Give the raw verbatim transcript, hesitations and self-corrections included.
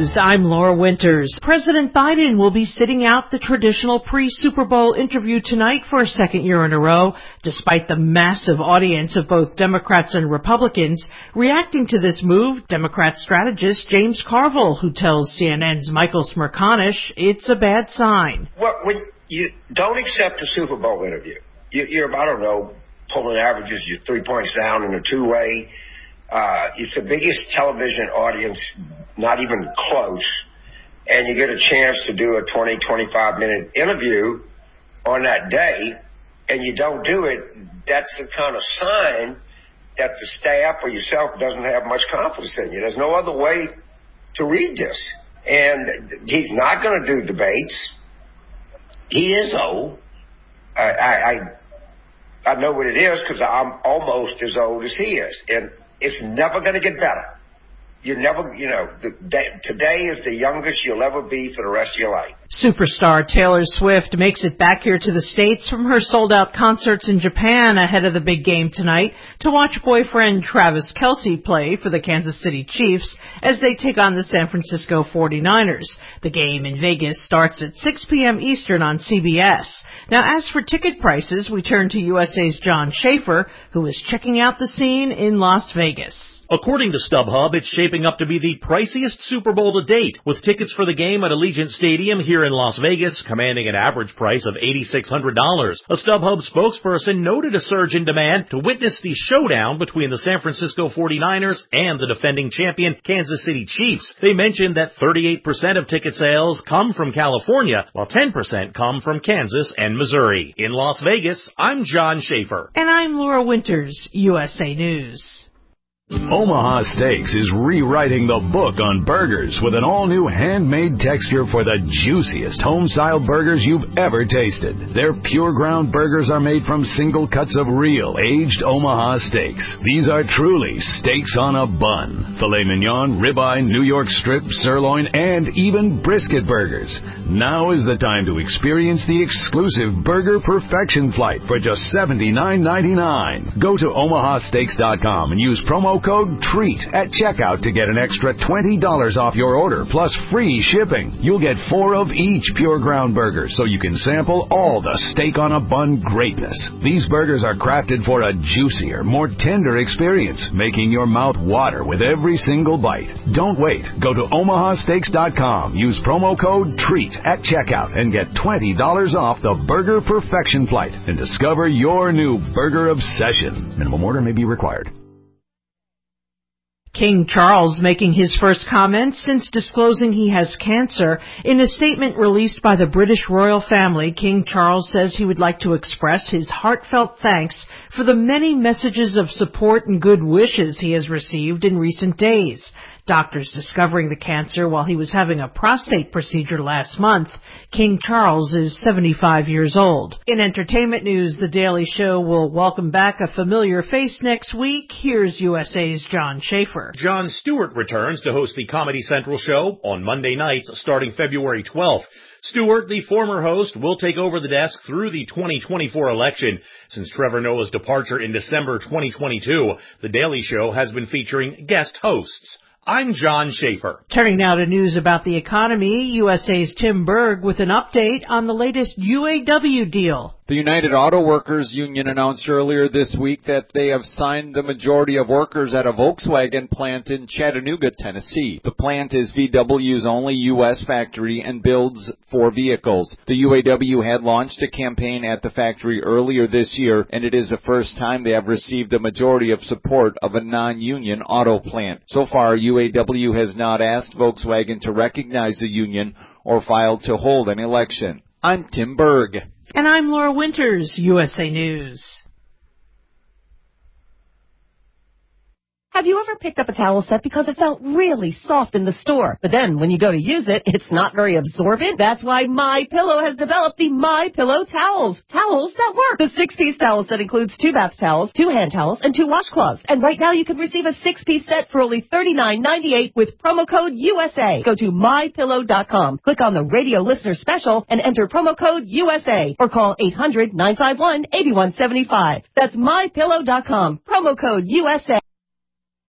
News, I'm Laura Winters. President Biden will be sitting out the traditional pre-Super Bowl interview tonight for a second year in a row, despite the massive audience of both Democrats and Republicans. Reacting to this move, Democrat strategist James Carville, who tells C N N's Michael Smerconish it's a bad sign. Well, when you don't accept a Super Bowl interview, you, you're, I don't know, pulling averages, you're three points down in a two-way. Uh, it's the biggest television audience, not even close, and you get a chance to do a twenty, twenty-five minute interview on that day, and you don't do it. That's the kind of sign that the staff or yourself doesn't have much confidence in you. There's no other way to read this. And he's not going to do debates. He is old. I, I, I, I know what it is because I'm almost as old as he is. And it's never going to get better. You're never, you know, the day, today is the youngest you'll ever be for the rest of your life. Superstar Taylor Swift makes it back here to the States from her sold-out concerts in Japan ahead of the big game tonight to watch boyfriend Travis Kelce play for the Kansas City Chiefs as they take on the San Francisco forty-niners. The game in Vegas starts at six p.m. Eastern on C B S. Now, as for ticket prices, we turn to U S A's John Schaefer, who is checking out the scene in Las Vegas. According to StubHub, it's shaping up to be the priciest Super Bowl to date, with tickets for the game at Allegiant Stadium here in Las Vegas commanding an average price of eight thousand six hundred dollars. A StubHub spokesperson noted a surge in demand to witness the showdown between the San Francisco forty-niners and the defending champion Kansas City Chiefs. They mentioned that thirty-eight percent of ticket sales come from California, while ten percent come from Kansas and Missouri. In Las Vegas, I'm John Schaefer. And I'm Laura Winters, U S A News. Omaha Steaks is rewriting the book on burgers with an all-new handmade texture for the juiciest home-style burgers you've ever tasted. Their pure ground burgers are made from single cuts of real, aged Omaha steaks. These are truly steaks on a bun. Filet mignon, ribeye, New York strip, sirloin, and even brisket burgers. Now is the time to experience the exclusive Burger Perfection Flight for just seventy-nine ninety-nine. Go to omaha steaks dot com and use promo code TREAT at checkout to get an extra twenty dollars off your order plus free shipping. You'll get four of each pure ground burger so you can sample all the steak on a bun greatness. These burgers are crafted for a juicier, more tender experience, making your mouth water with every single bite. Don't wait. Go to omaha steaks dot com. Use promo code TREAT at checkout and get twenty dollars off the Burger Perfection Flight and discover your new burger obsession. Minimum order may be required. King Charles making his first comments since disclosing he has cancer. In a statement released by the British royal family, King Charles says he would like to express his heartfelt thanks for the many messages of support and good wishes he has received in recent days. Doctors discovering the cancer while he was having a prostate procedure last month. King Charles is seventy-five years old. In entertainment news, The Daily Show will welcome back a familiar face next week. Here's U S A's John Schaefer. Jon Stewart returns to host the Comedy Central show on Monday nights starting February twelfth. Stewart, the former host, will take over the desk through the twenty twenty-four election. Since Trevor Noah's departure in December twenty twenty-two, The Daily Show has been featuring guest hosts. I'm John Schaefer. Turning now to news about the economy, U S A's Tim Berg with an update on the latest U A W deal. The United Auto Workers Union announced earlier this week that they have signed the majority of workers at a Volkswagen plant in Chattanooga, Tennessee. The plant is V W's only U S factory and builds four vehicles. The U A W had launched a campaign at the factory earlier this year, and it is the first time they have received a majority of support of a non-union auto plant. So far, U A W has not asked Volkswagen to recognize the union or filed to hold an election. I'm Tim Berg. And I'm Laura Winters, U S A News. Have you ever picked up a towel set because it felt really soft in the store, but then when you go to use it, it's not very absorbent? That's why MyPillow has developed the MyPillow towels. Towels that work. The six-piece towel set includes two bath towels, two hand towels, and two washcloths. And right now you can receive a six-piece set for only thirty-nine ninety-eight with promo code U S A. Go to my pillow dot com, click on the radio listener special, and enter promo code U S A, or call eight hundred nine five one eight one seven five. That's my pillow dot com, promo code U S A.